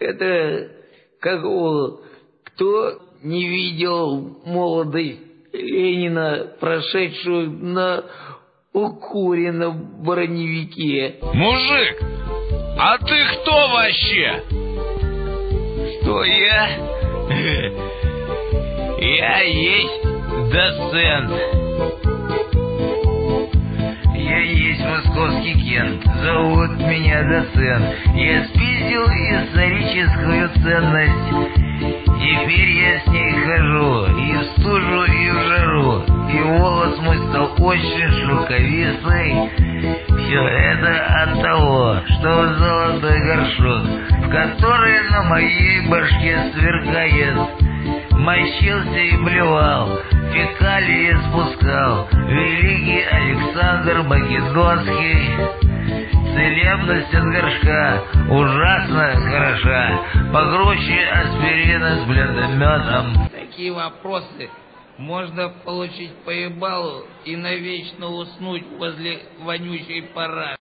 Это кто не видел молодость Ленина, прошедшую на укуренном броневике? Мужик, а ты кто вообще? Что я? Я есть доцент. Я есть московский Кент, зовут меня доцент. Я спиздил историческую ценность. Теперь я с ней хожу и в стужу, и в жару. И волос мой стал очень шелковистый. Все это от того, что золотой горшок, в который на моей башке сверкает, мочился и блевал, фекалии спускал великий Александр Македонский. Целебность от горшка ужасно хороша, погруче аспирина с бледометом. Такие вопросы можно получить по ебалу и навечно уснуть возле вонючей параши.